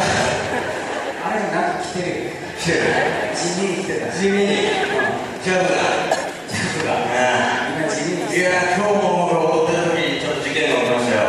あれなんか来てるよ。 来てる。 地味に来てた。 地味に。ジャズが。 みんな地味に来てた。 いや、今日も僕踊ってる時にちょっと事件が起きましたよ。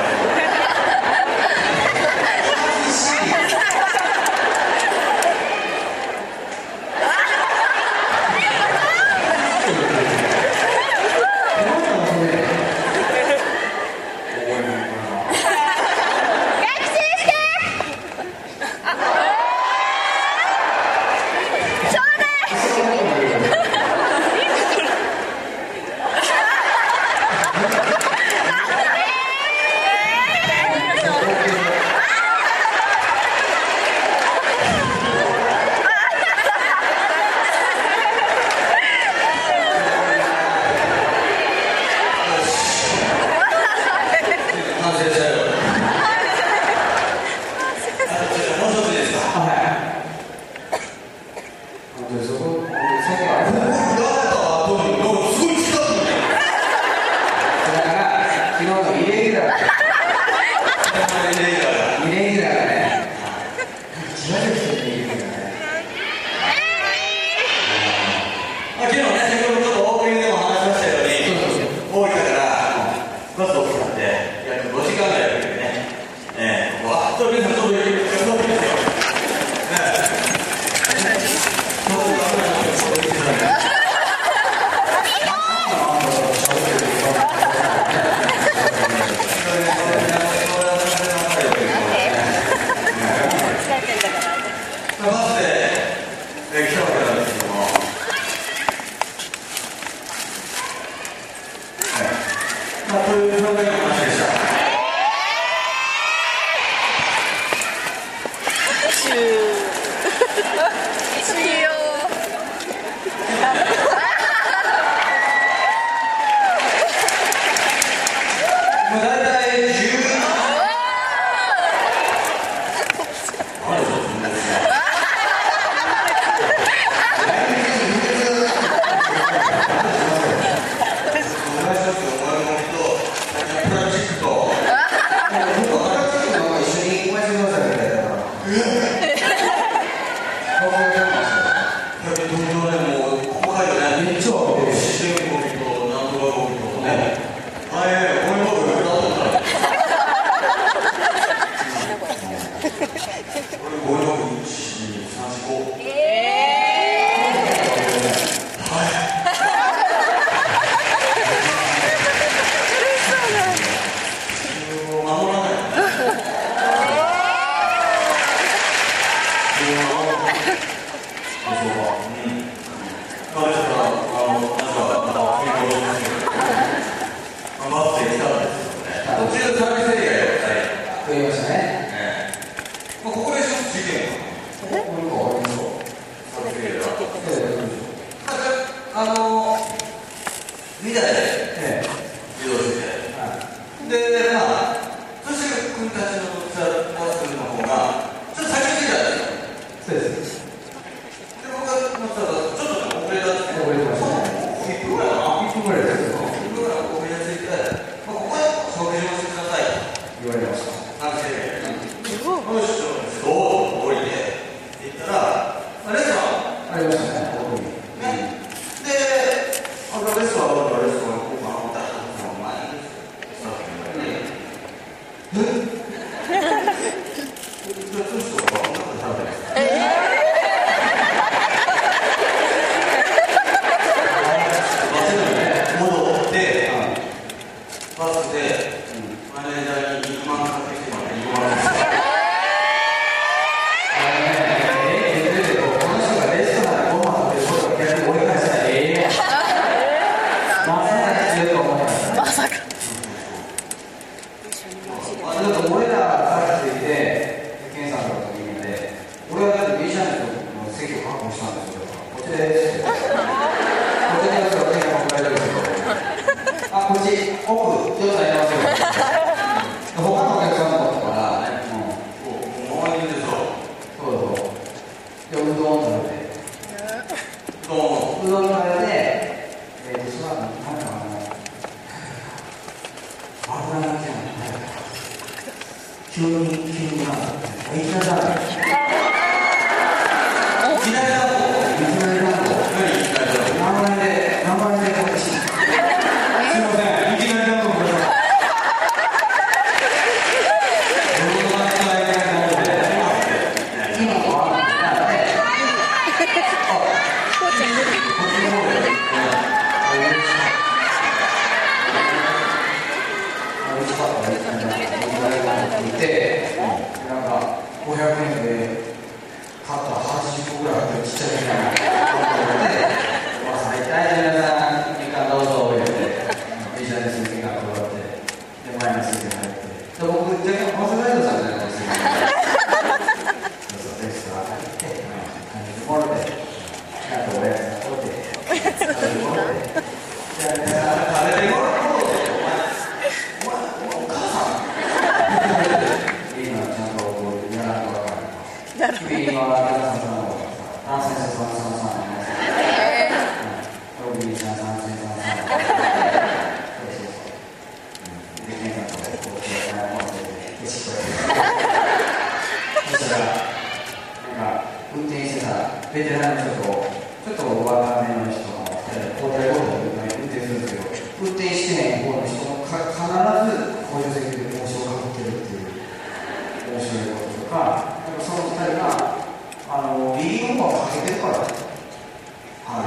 急になベテランの人とちょっと若めの人の交代交代で運転するんですけど、運転してない方の人も必ず補助席で帽子をかぶってるっていう面白いこととか、その2人が右の方はかけてるからね、はい、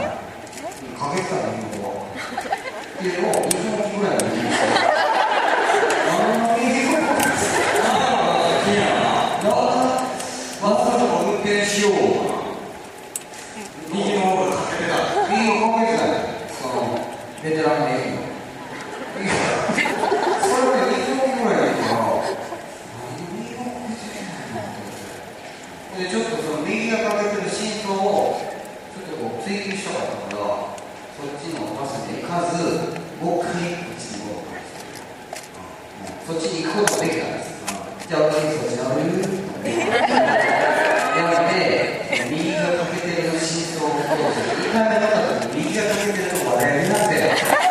かけてたら右の方はっていうのを2分ぐらいで言うんですよ。右の方はわざと運転しようかな。右の方がかけてた。右の方がかけてたね。そのベテランの駅の。それで2分ぐらいだから、右の方がかけてないなと思って。で、ちょっとその右がかけてる真相をちょっとこう追求したかったから、そっちのバスに行かず、もう一回こっちに戻ったんですよ。そっちに行くこともできたんです。じゃあ、そっちのなので、右がかけてるの真相を2回目だった時に右がかけてると話題になって、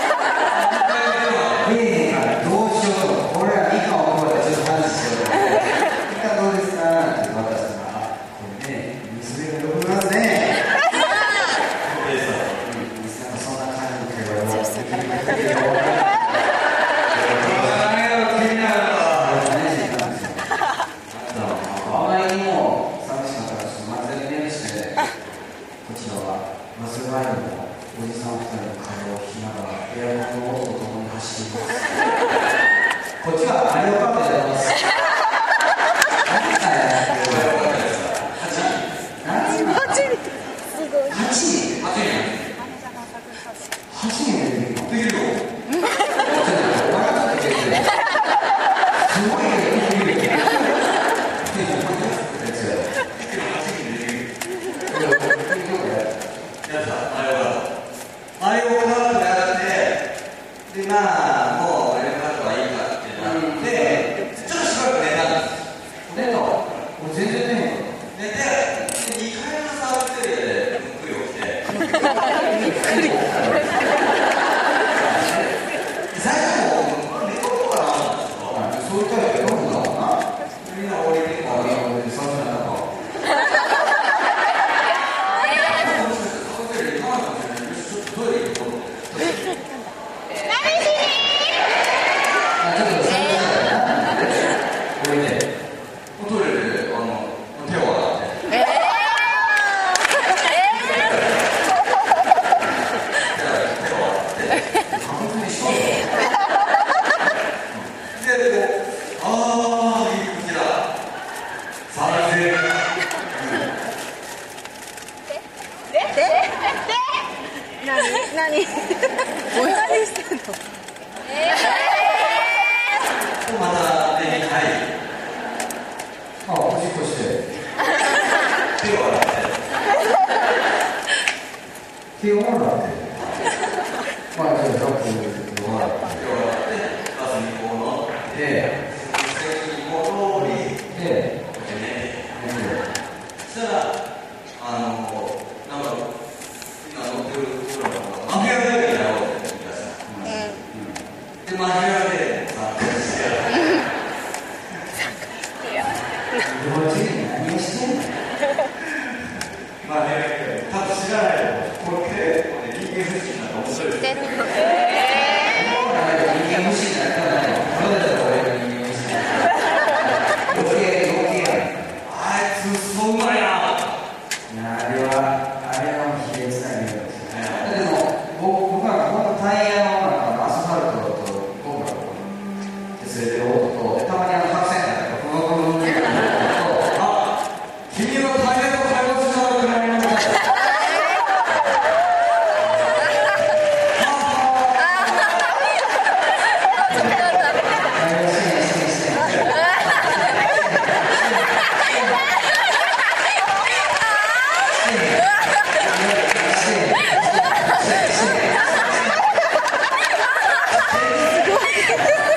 どうしようと、これは2巻を覚えてちょっと話しようと思って、2巻どうですかって渡したら、これね、娘が呼びますね。そんな感じの会話を、右がかけてるおじさん2人の会話を聞きながらエアコンの音とともに走っています。こっちはマリオカートやります。何歳やってるの？8人。8人でできるの？できるよ。すごいね。できる。マリオカートやって、で、まあ、もうマリオカートはいいかってなって、ちょっとしばらく寝たんです。寝た？もう全然寝へんか。寝て、2階のサービスエリアでゆっくり起きて、最初もう寝とこうかなと思ったんですけど、そういうタイプで飲むんだろうな。みんな降りて、サービスエリアとか。 何してんの？ また手に入り、 おしっこして手を洗って、 手を洗って、まあ、じゃあ、手を洗って、 バスにこう乗って、席に戻り、 で、 そしたら、なんか、今乗ってるところが、マフィアベルにやろうって言ってください。で、マフィアベルに参加してやる。 そんなんや。 いやあれはもう卑劣な匂いですよね。でも僕はこのタイヤのなんかアスファルトとゴムが削れてる音と、でたまに白線がブーブーブーってなる音と、あ、君のタイヤと会話するのくらいのみたいな。 すごい。